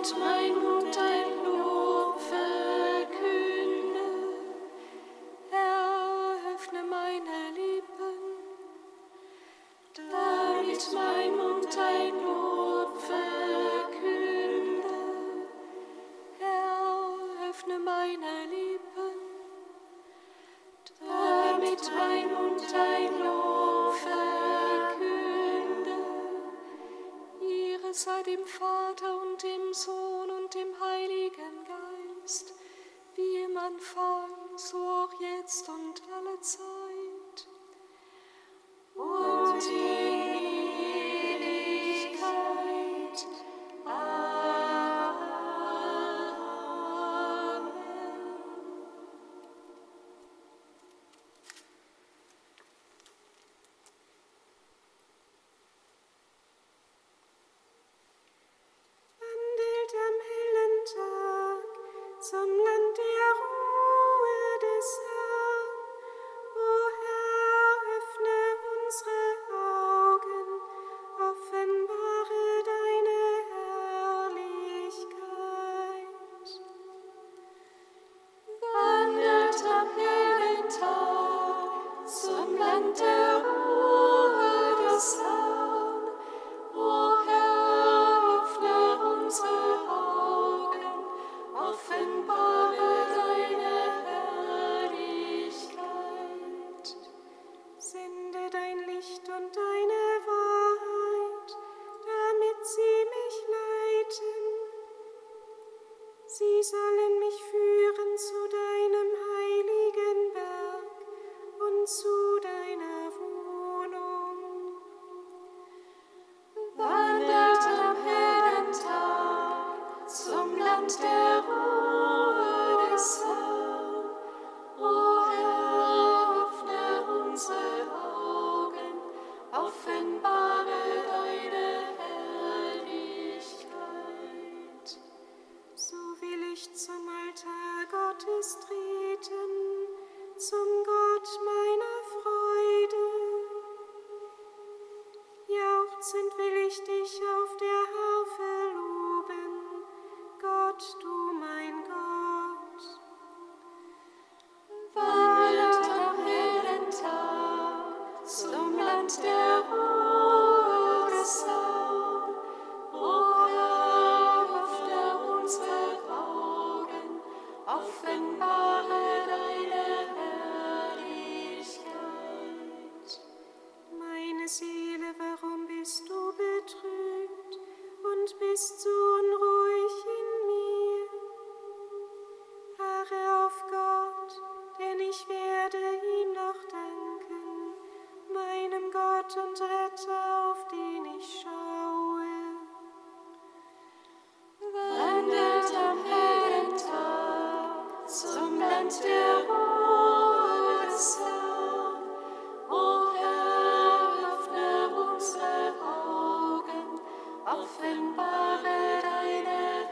damit mein Mund dein Lob verkünde. Herr, öffne meine Lippen, damit mein Mund dein Lob verkünde. Herr, öffne meine Lippen, damit mein Mund dein Lob verkünde. Ehre sei dem Vater und dem Sohn und dem Heiligen Geist, wie im Anfang, so auch jetzt und alle Zeit. Und in Ewigkeit. Amen. Wandelt am hellen Tag zum Land der Ruhe des Herrn. O Herr, öffne unsere Augen, offenbare deine Herrlichkeit. Wandelt am hellen Tag zum Land der Ruhe des Herrn. O Herr, öffne unsere Augen, offenbare deine Herrlichkeit. Sende dein Licht und deine Wahrheit, damit sie mich leiten. Sie sollen mich führen zu deinem heiligen Berg und zu deiner Wohnung. Wandelt am hellen Tag zum Land der Ruhe des Herrn. O Herr, öffne unsere Augen, offenbare deine Herrlichkeit. So will ich zum Altar Gottes treten, zum Gott meiner Freude. Jauchzend will ich dich auf der Harfe loben, Gott, du mein Gott. Wandelt am hellen Tag zum Land der Ruhe des Herrn. O Herr, öffne unsere Augen, offenbare deine Herrlichkeit. Meine Seele, warum bist du betrübt und bist so unruhig in mir? Harre auf Gott, denn ich werde ihm noch danken, meinem Gott und Retter, auf den ich schaue. Wandelt am hellen Tag zum Land der Ruhe des Herrn. O Herr, öffne unsere Augen, offenbare deine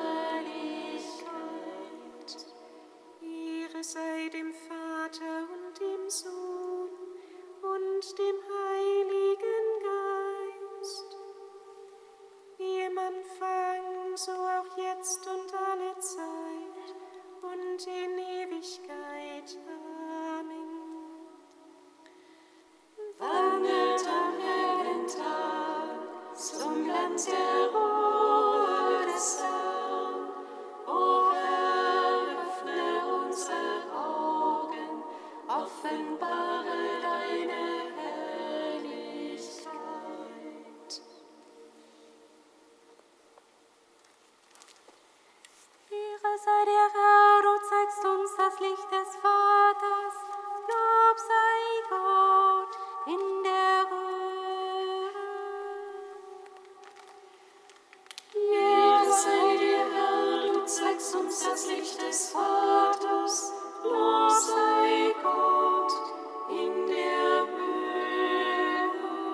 Herrlichkeit. Ehre sei dem Vater und dem Sohn und dem Heiligen Geist, wie im Anfang, so auch jetzt und alle Zeit und in Ewigkeit. Amen. Wandelt am hellen Tag zum Land der Ruhe des Herrn. O Herr, öffne unsere Augen, offenbare deine Herrlichkeit. Ehre sei der Herr, du zeigst uns das Licht des Vaters. Lob sei Gott in der Höhe. Ehre sei dir, Herr, du zeigst uns das Licht des Vaters. Lob sei Gott in der Höhe.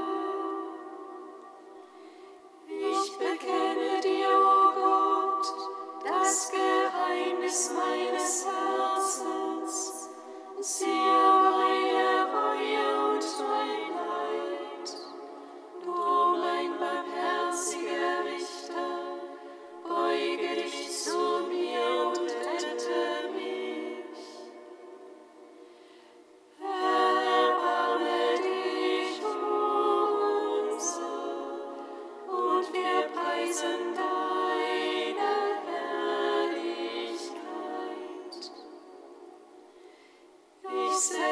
Ich bekenne dir, o Gott, das Geheimnis meines Herzens. Siehe meine Reue und mein Leid. Du, mein barmherziger Richter, beuge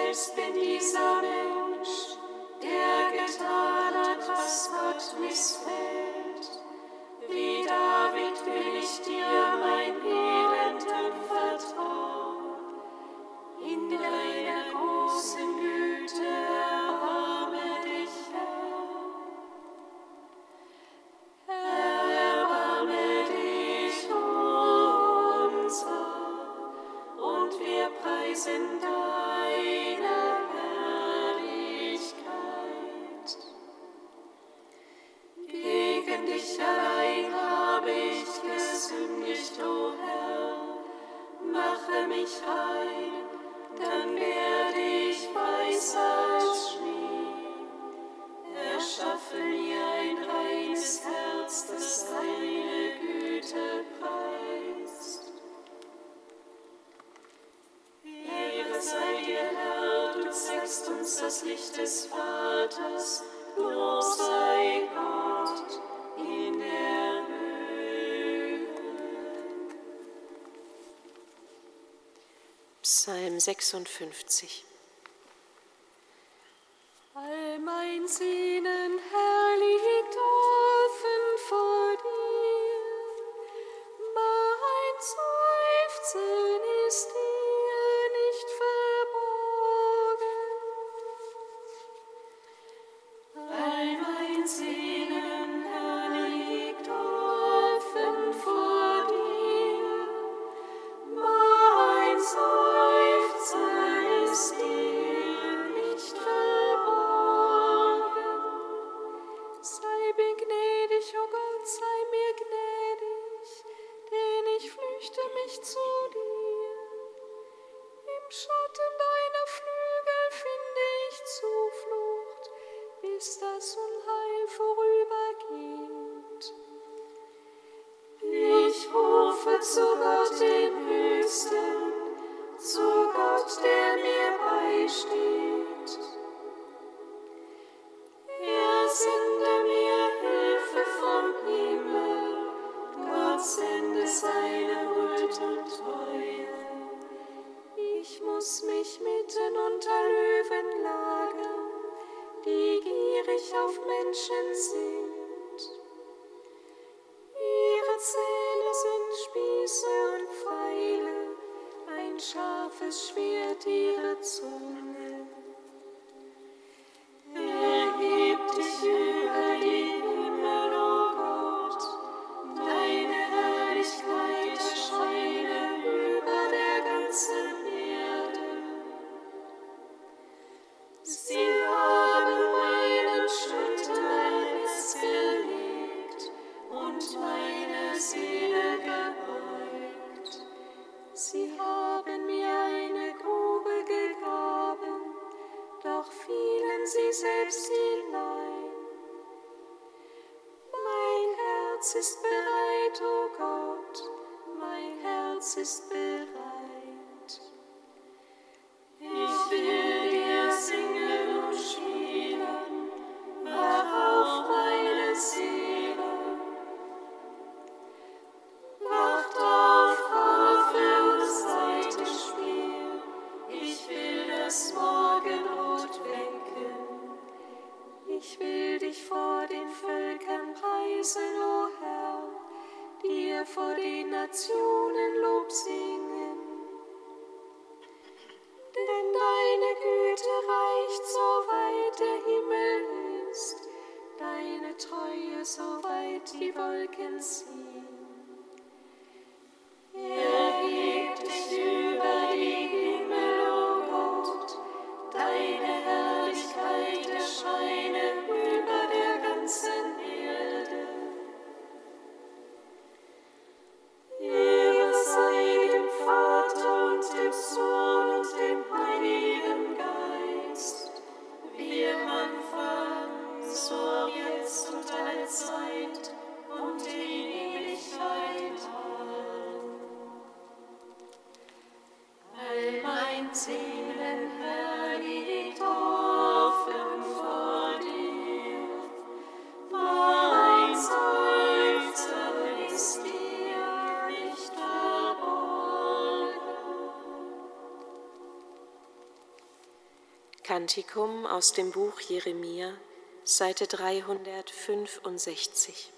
selbst bin dieser Mensch, der getan hat, was Gott missfällt. Wie David will ich dir mein Elend anvertrauen. In deiner großen Güte erbarme dich, Herr. Erbarme dich unser, und wir preisen deine Herrlichkeit. Gegen dich allein habe ich gesündigt, o Herr. Mache mich rein, dann werde ich weißer als Schnee. Erschaffe mir ein reines Herz, das deine Güte preist. Ehre sei dir, Herr, du zeigst uns das Licht des Vaters. Lob sei Gott in der Höhe. Psalm 56. All mein Sehnen, Herr, liegt offen vor dir. Mein Seufzen ist dir nicht verborgen. All mein Sehnen, Herr, liegt offen vor dir. Mein Seufzen ist dir nicht verborgen. Sei mir gnädig, o Gott, sei mir gnädig, denn ich flüchte mich zu dir. Im Schatten deiner Flügel finde ich Zuflucht, bis das Unheil vorübergeht. Ich rufe zu Gott dem Höchsten, zu Gott, der mir beisteht. Er sende mir Hilfe vom Himmel, Gott sende seine Huld und Treue. Ich muss mich mitten unter Löwen lagern, die gierig auf Menschen sind. Ihre Zähne sind Spieße und Pfeile, ein scharfes Schwert ihre Zunge. Erheb dich über die Himmel, o Gott, deine Herrlichkeit erscheine über der ganzen Erde. Sie haben meinen Schritt in ein Netz gelegt und meine Seele gebeugt. Sie haben mir eine Grube gegraben, doch fielen sie selbst hinein. Mein Herz ist bereit, o Gott, mein Herz ist bereit. Ich will dir singen und spielen, wach auf meine Seele. Wacht auf, Harfe und Saitenspiel, ich will das Morgenrot wecken. Ich will dich vor den Völkern preisen, o Herr, dir vor den Nationen Lob singen. Denn deine Güte reicht, so weit der Himmel ist, deine Treue, so weit die Wolken ziehen. Erheb dich über die Himmel, o Gott, deine Herrlichkeit erscheine über der ganzen Erde. Ehre sei dem Vater und dem Sohn und dem Heiligen Geist, wie im Anfang, so jetzt und allezeit und in Ewigkeit. Amen. All mein Sehnen, Herr, liegt offen vor dir. Mein Seufzen ist dir nicht verborgen. Kantikum aus dem Buch Jeremia, Seite 365.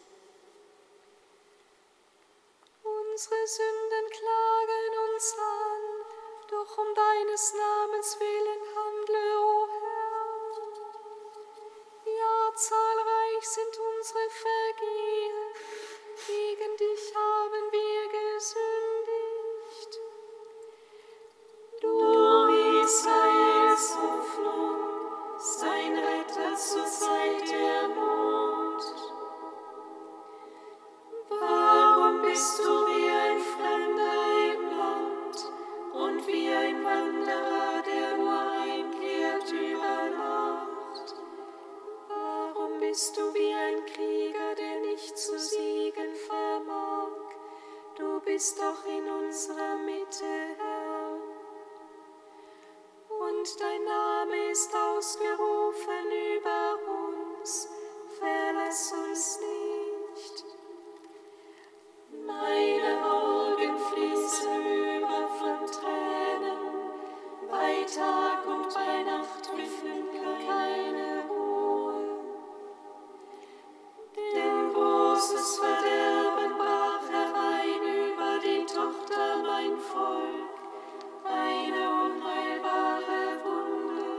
Unsere Sünden klagen uns an, doch um deines Namens willen handle, o Herr. Ja, zahlreich sind unsere Vergehen, gegen dich haben wir gesündigt. Du Israels Hoffnung, sein Retter zur Zeit der Not. Warum bist du wie ein Fremder im Land und wie ein Wanderer, der nur einkehrt über Nacht? Warum bist du wie ein Krieger, der nicht zu siegen vermag? Du bist doch in unserer Mitte, Herr. Und dein Name ist ausgerufen über uns, verlass uns nicht. Meine Augen fließen über von Tränen, bei Tag und bei Nacht wir finden keine Ruhe. Denn großes Verderben brach herein über die Tochter mein Volk, eine unheilbare Wunde.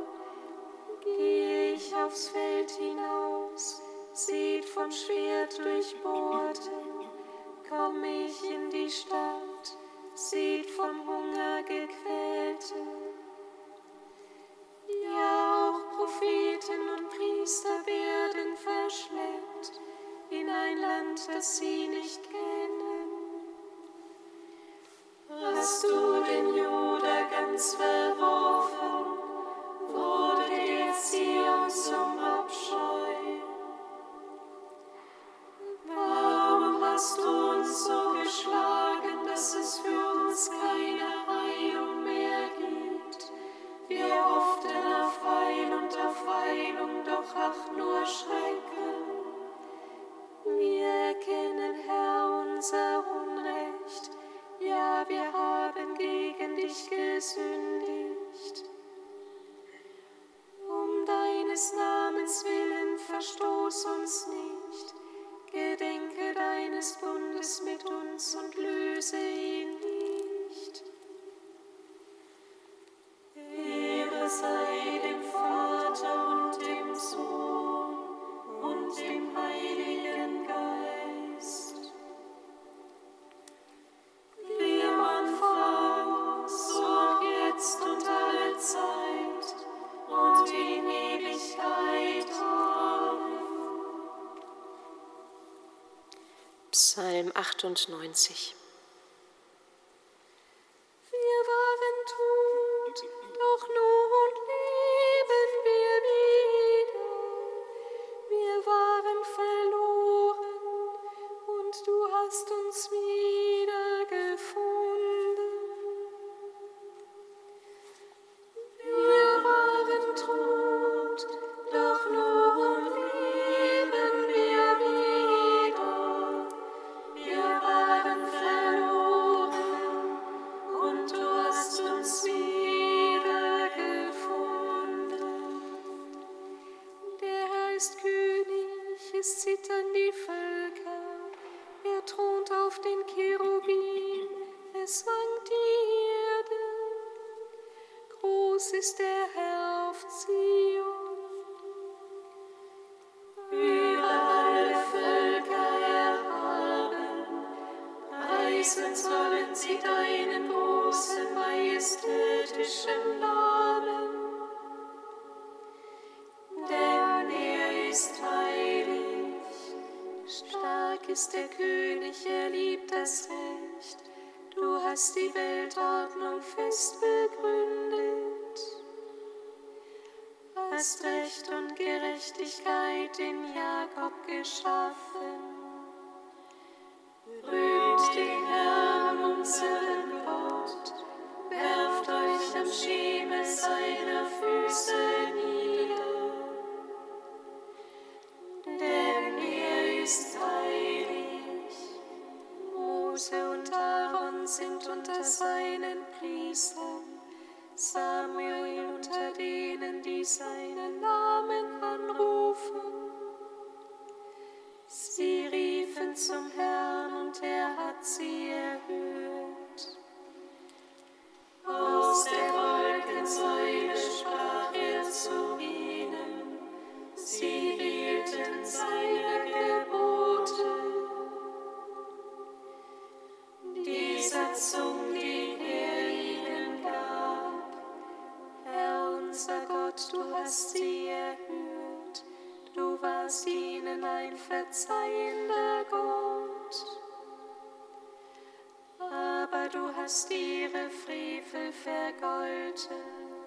Gehe ich aufs Feld hinaus, seht vom Schwert durchbohrte, komme ich in die Stadt, seht vom Hunger gequälte. Ja, auch Propheten und Priester werden verschleppt in ein Land, das sie nicht kennen. Hast du den Juda ganz verworfen, wurde der Zion zum Abscheu. Warum hast du uns so geschlagen, dass es für uns keine Heilung mehr gibt? Wir hofften auf Heil und auf Heilung, doch ach nur Schrecken. Wir erkennen, Herr, unser Unrecht, ja, wir haben gegen dich gesündigt. Um deines Namens willen verstoß uns nicht, gedenke deines Bundes mit uns und löse ihn nicht. Ehre sei dem Vater und dem Sohn und dem Heiligen Geist. Wie am Anfang, so auch jetzt und alle Zeit und in Ewigkeit. Amen. Psalm 98. Wir waren tot, doch nun leben wir wieder. Wir waren verloren und du hast uns wiedergefunden. Wir waren tot, doch nun leben wir wieder. Wir waren verloren und du hast uns wiedergefunden. Der Herr ist König, es zittern die Völker. Er thront auf den Cherubim, es wankt die Erde. Groß ist der Herr auf Zion. Über alle Völker erhaben, preisen sollen sie deinen großen, majestätischen Namen. Denn er ist heilig, stark ist der König, er liebt das Recht. Du hast die Weltordnung fest begründet, hast Recht und Gerechtigkeit in Jakob geschaffen. Rühmt den Herrn, unseren Gott, werft euch am Schemel seiner Füße nieder. Denn er ist heilig, Mose und Aaron sind unter seinen Priestern, Samuel unter denen, die seinen Namen anrufen. Sie riefen zum Herrn und er hat sie erhört. Aus der Wolkensäule sprach er zu ihnen, sie hielten seine Gebote. Die Satzung, die er ihnen gab, Herr unser Gott, du hast sie erhört, du warst ihnen ein verzeihender Gott. Aber du hast ihre Frevel vergolten.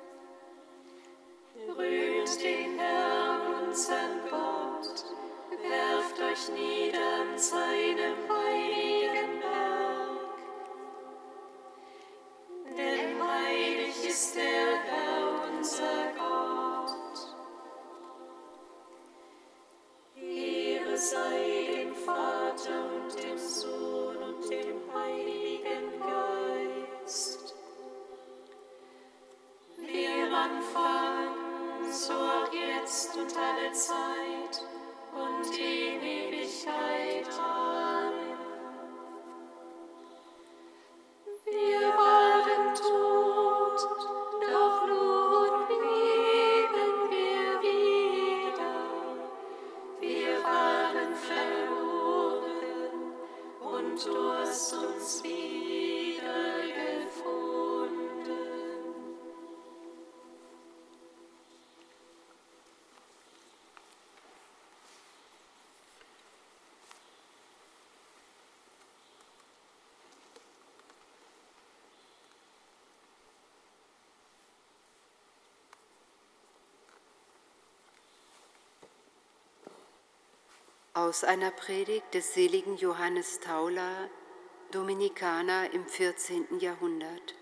Rühmt den Herrn, unseren Gott, werft euch nieder an seinem heiligen Berg. Denn heilig ist der Herr, unser Gott. Ehre sei dem Vater und dem Sohn und dem Heiligen Geist. Wie im Anfang, so auch jetzt und alle Zeit und in Ewigkeit. Amen. Wir waren tot, doch nun leben wir wieder. Wir waren verloren und du hast uns wiedergefunden. Aus einer Predigt des seligen Johannes Tauler, Dominikaner im 14. Jahrhundert.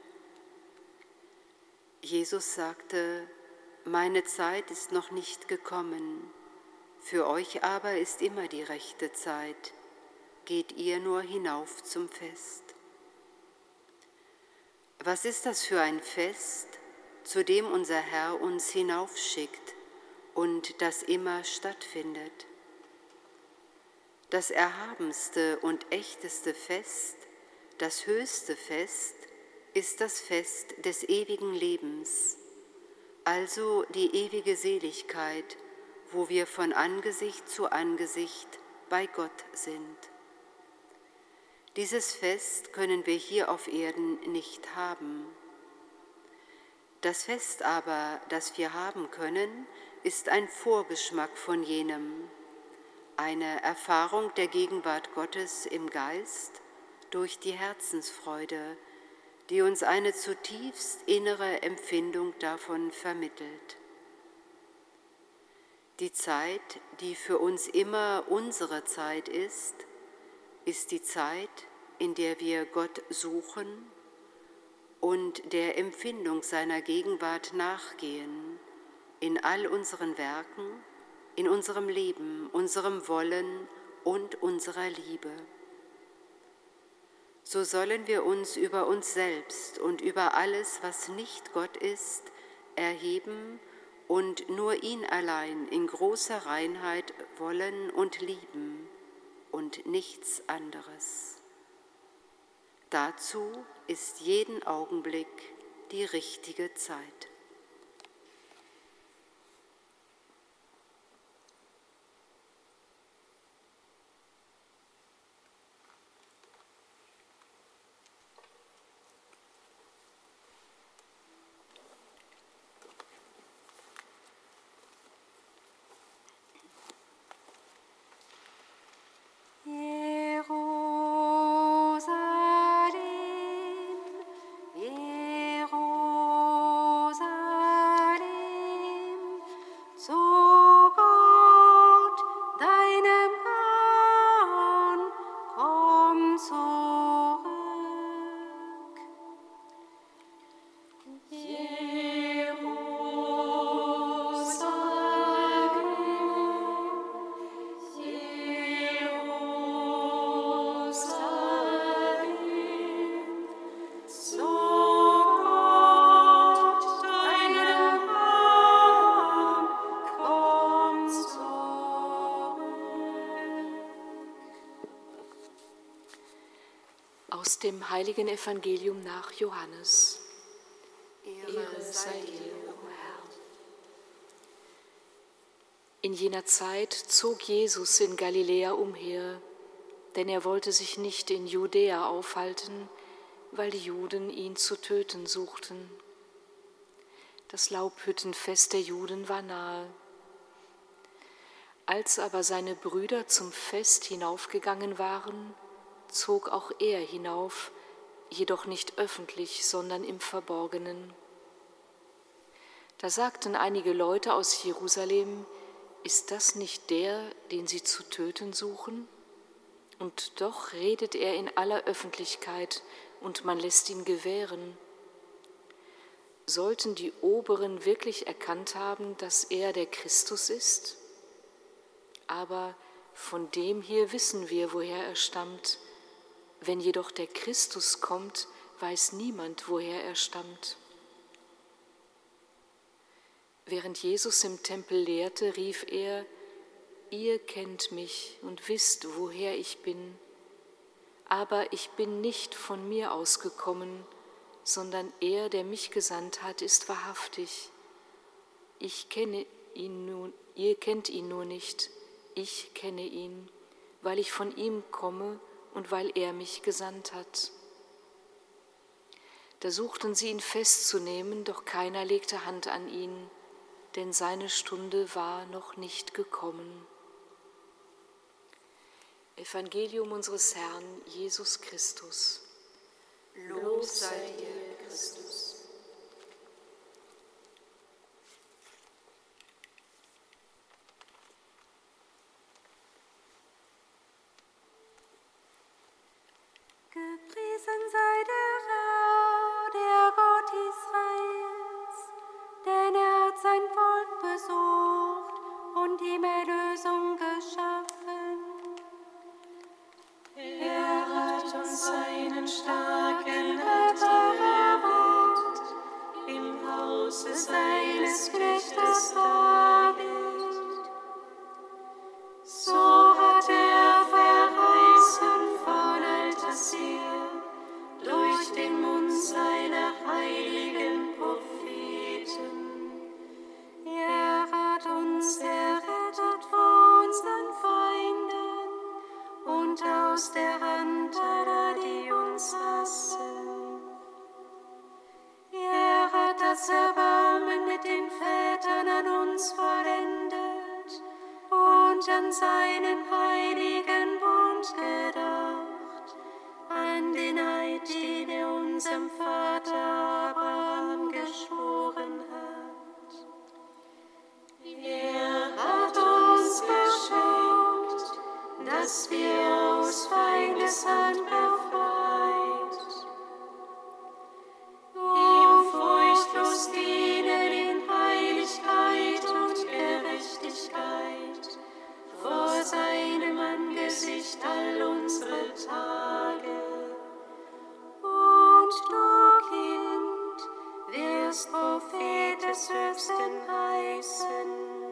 Jesus sagte: Meine Zeit ist noch nicht gekommen, für euch aber ist immer die rechte Zeit, geht ihr nur hinauf zum Fest. Was ist das für ein Fest, zu dem unser Herr uns hinaufschickt und das immer stattfindet? Das erhabenste und echteste Fest, das höchste Fest, ist das Fest des ewigen Lebens, also die ewige Seligkeit, wo wir von Angesicht zu Angesicht bei Gott sind. Dieses Fest können wir hier auf Erden nicht haben. Das Fest aber, das wir haben können, ist ein Vorgeschmack von jenem, eine Erfahrung der Gegenwart Gottes im Geist durch die Herzensfreude, die uns eine zutiefst innere Empfindung davon vermittelt. Die Zeit, die für uns immer unsere Zeit ist die Zeit, in der wir Gott suchen und der Empfindung seiner Gegenwart nachgehen, in all unseren Werken, in unserem Leben, unserem Wollen und unserer Liebe. So sollen wir uns über uns selbst und über alles, was nicht Gott ist, erheben und nur ihn allein in großer Reinheit wollen und lieben und nichts anderes. Dazu ist jeden Augenblick die richtige Zeit. Jerusalem, Jerusalem. Aus dem heiligen Evangelium nach Johannes. Ehre sei dir, o Herr. In jener Zeit zog Jesus in Galiläa umher, denn er wollte sich nicht in Judäa aufhalten, weil die Juden ihn zu töten suchten. Das Laubhüttenfest der Juden war nahe. Als aber seine Brüder zum Fest hinaufgegangen waren, zog auch er hinauf, jedoch nicht öffentlich, sondern im Verborgenen. Da sagten einige Leute aus Jerusalem: Ist das nicht der, den sie zu töten suchen? Und doch redet er in aller Öffentlichkeit und man lässt ihn gewähren. Sollten die Oberen wirklich erkannt haben, dass er der Christus ist? Aber von dem hier wissen wir, woher er stammt. Wenn jedoch der Christus kommt, weiß niemand, woher er stammt. Während Jesus im Tempel lehrte, rief er: Ihr kennt mich und wisst, woher ich bin. Aber ich bin nicht von mir ausgekommen, sondern er, der mich gesandt hat, ist wahrhaftig. Ihr kennt ihn nur nicht, ich kenne ihn, weil ich von ihm komme und weil er mich gesandt hat. Da suchten sie ihn festzunehmen, doch keiner legte Hand an ihn, denn seine Stunde war noch nicht gekommen. Evangelium unseres Herrn Jesus Christus. Lob sei dir, Christus. Gepriesen sei der Herr, der Gott Israels, denn er hat sein Volk besucht und ihm Erlösung geschaffen. Er hat uns seinen starken Retter erwählt, im Hause seines Knechtes David. So hat er verheißen von alters her, durch den Mund seiner heiligen Propheten. Er hat uns errettet vor unseren Feinden und aus der Hand aller, die uns hassen. Er hat das Erbarmen mit den Vätern an uns vollendet und an seinen heiligen Bund gedacht, an den Eid, den er unserem Vater Abraham geschworen hat. Er hat uns geschenkt, dass wir aus Feindeshand befreit, ihm furchtlos dienen in Heiligkeit und Gerechtigkeit, vor seinem Angesicht all unsere Tage. Und du, Kind, wirst Prophet des Höchsten heißen,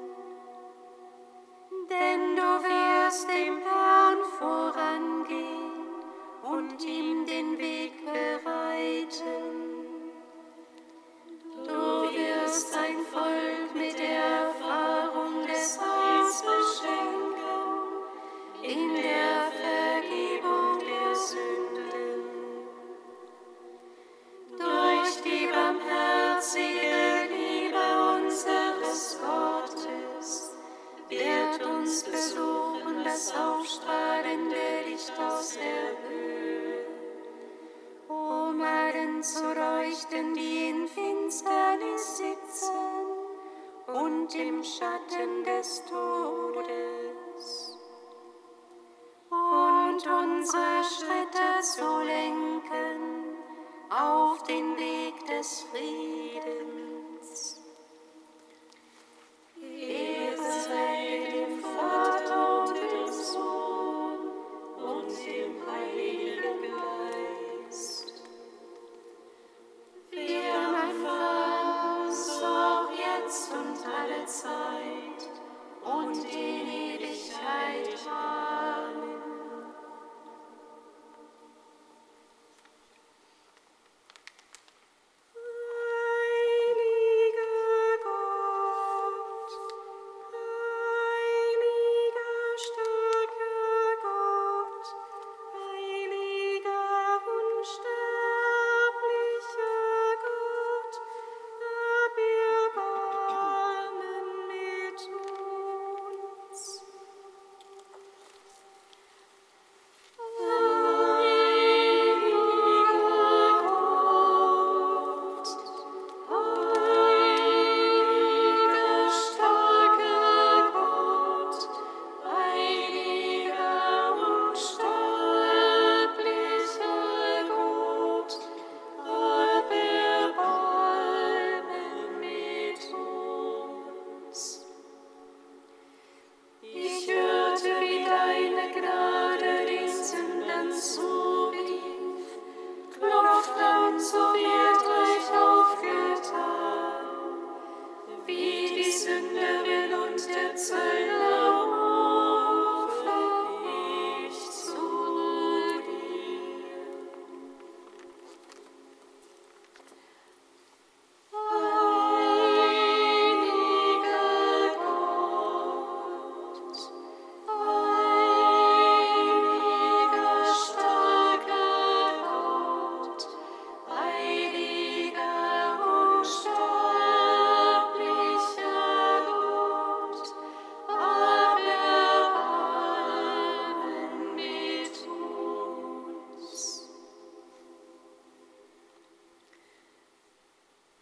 denn du wirst dem Herrn vorangehen und ihm den Weg bereiten. Du wirst sein Volk mit der Erfahrung des Heils beschenken, in der Vergebung der Sünden. Durch die barmherzige Liebe unseres Gottes wird uns besuchen das aufstrahlende Licht aus der Höhe, Um allen zu leuchten, die in Finsternis sitzen und im Schatten des Todes, und unsere Schritte zu lenken auf den Weg des Friedens. Ehre sei dem Vater und dem Sohn und dem Heiligen Geist, wie am Anfang, so auch jetzt und alle Zeit und in Ewigkeit. Amen.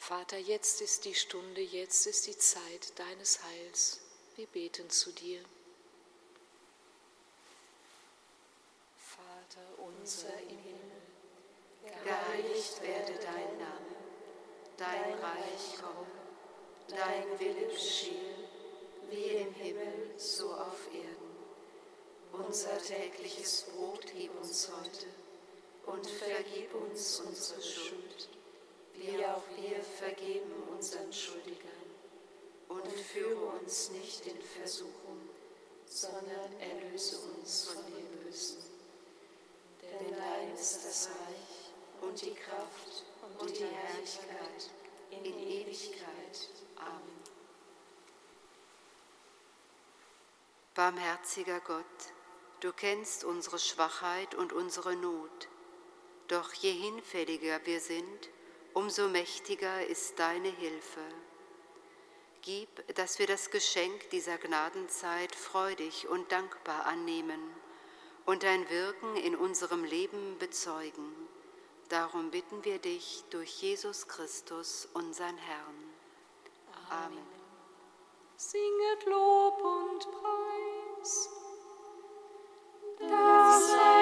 Vater, jetzt ist die Stunde, jetzt ist die Zeit deines Heils. Wir beten zu dir. Vater unser im Himmel, geheiligt werde dein Name, dein Reich komme, dein Wille geschehe, wie im Himmel, so auf Erden. Unser tägliches Brot gib uns heute und vergib uns unsere Schuld, wie auch wir vergeben unseren Schuldigern. Und führe uns nicht in Versuchung, sondern erlöse uns von dem Bösen. Denn dein ist das Reich und die Kraft und die Herrlichkeit in Ewigkeit. Amen. Barmherziger Gott, du kennst unsere Schwachheit und unsere Not. Doch je hinfälliger wir sind, umso mächtiger ist deine Hilfe. Gib, dass wir das Geschenk dieser Gnadenzeit freudig und dankbar annehmen und dein Wirken in unserem Leben bezeugen. Darum bitten wir dich durch Jesus Christus, unseren Herrn. Amen. Singet Lob und Preis. Das